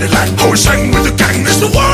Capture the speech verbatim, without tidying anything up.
Cadillac, always sang with the gang. It's the world.